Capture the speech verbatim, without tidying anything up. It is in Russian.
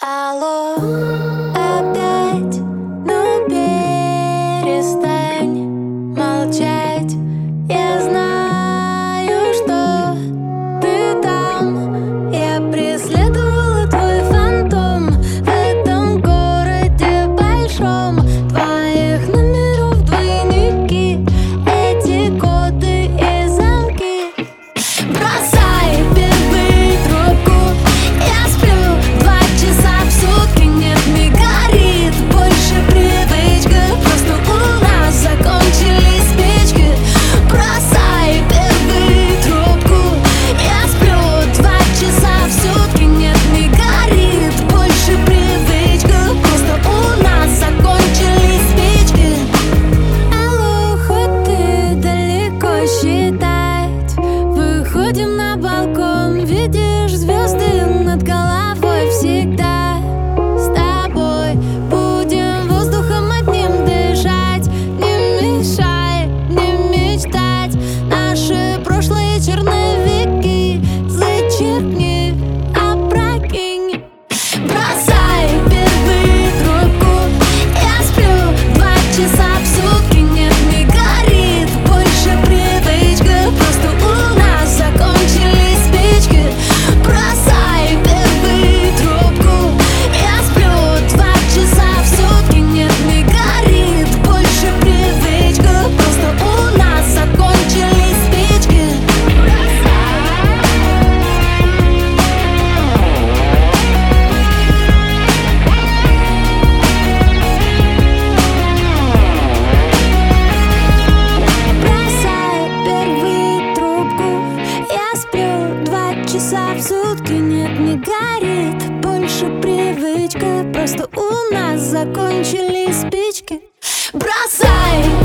Алло, опять, ну перестань молчать. Я знаю, что ты там. Я преследовала твой фантом в этом городе большом. Твоих номеров двойники, эти коды и замки. Бросай первый трубку, я сплю два часа в сутки. Нет, не горит больше привычка, просто у нас закончились спички. Бросай первый трубку, я сплю два часа в сутки. Нет, не горит больше привычка, просто у нас закончились спички. Алло, хоть ты далеко считать, выходим на балкон, видишь звезды над головой всегда. С тобой будем воздухом одним дышать. Не мешай, не мечтать, наши прошлые черновики зачеркни, опрокинь. Бросай первый трубку, я сплю два часа в сутки. Нет, не горит больше привычка, просто у нас закончились спички. Бросай первый трубку, я сплю два часа в сутки. Нет, не горит больше привычка, просто у нас закончились спички. Бросай первый трубку, я сплю два часа в сутки. Нет, не горит больше привычка, просто у нас закончились спички. Бросай